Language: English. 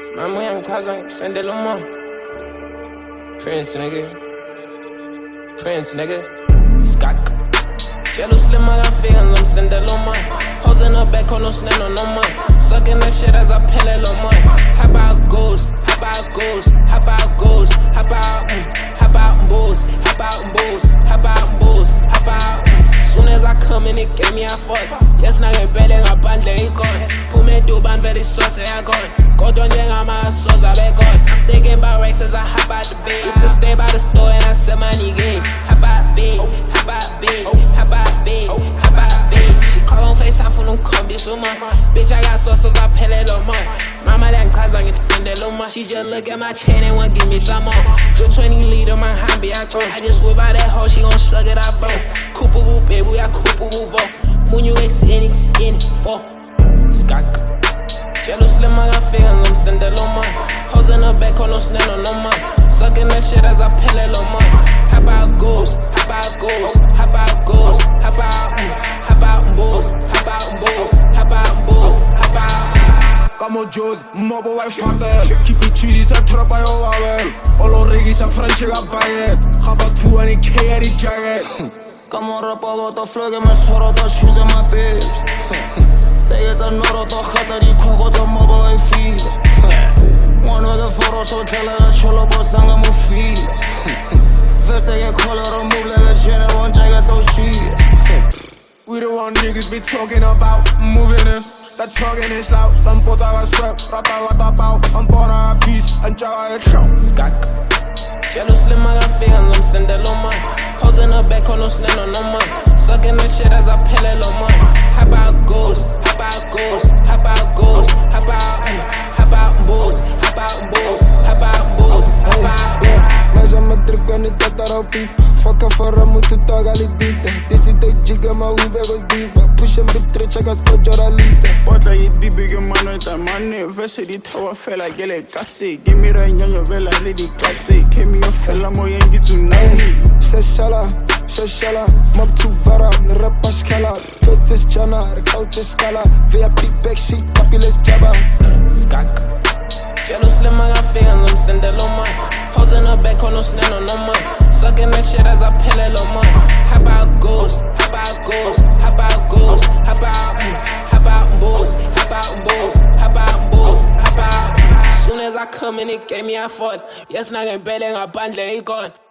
Mama yangichaza ngisendela umoya. Prince nigga. Skak. Jello slim, I got feelings, I'm sendela umoya. Hoes in the back on no snap, no money. Sucking that shit as I peel it, no money. How about goals? How about goals? How about goals? How about bulls? How about bulls? How about bulls? How about Soon as I come in, it gave me a fuck. Yes, now I'm belly, I'm bandle, he gone. Put me to band very sauce, I gone. Go down, I'm my sauce, I bet God. I'm thinking about racks as I hop out the bed. Used to stay by the store and I sell money game. How about big? How about big? How about big? How about big? She call on FaceTime for no combi, so much. Bitch, I got sauce, I pay it no more. Mama lang cause I get to send it no more. She just look at my chain and want give me some more. Just 20 liter, my hand be out. I just whip out that hoe, she gon' suck it out, bro. Cooper Goo, baby, I Cooper Goo, vo. When you skinny, for Skak. Jello slim, I got feelings, I'm sending no more. Hoes in the back on no snap, no more. Sucking that shit as I peel it no more. How about goals? How about goals? How about goals? How about bulls? How about bulls? How about bulls? How about Como Joe's, mobile wife fatter. Keep it cheesy, så trap by over well. All on Riggy, så French, jeg buy it. Have a 200K at the jacket. Como rapper gått og fløget med såret og skyser meg bil. Sier til når og da hatter de konger til mobber i fil. One of the photos og teller jeg kjøler på sangen med fil. Først jeg kolder og mobler jeg kjenner rundt jeg så skyr. We the one niggas be talking about moving in. That talking is loud. Dan botter jeg strøm, rapper bag. Han bare er fys, han jager et show. Skak. Jello slim, I got feelings, I'm sending no money. Hoes in the back on no snap, no money. Sucking that shit as I peel it, no money. How about goals? How about goals? How about goals? How about bulls? How about bulls? How about bulls? How about Nós me druk en het dat op piep. Fuck voor hem moet het toch al dieten. This is the jigger, maar we begos diva. Push hem bitre, check als kojora lita. Botla je die bigger man uit de money. Verse die tower fella, gele kassi. Give me right now, vela ready katsi. Give me a fella, mooi en get tsunami. Shashala, mob to vara, ne rappa skala. Coach is chana, de couch is scala. VIP backseat, populous jabba. Skak. Jello slim, I got feelings, I'm sending no money. Hoes in the back on no snap, no money. Sucking that shit as I peel it, no money. How about goals? How about goals? How about goals? How about bulls? How about bulls? How about bulls? How about Soon as I come in, it gave me a fun. Yes, now I'm belly, I bandle, he gone.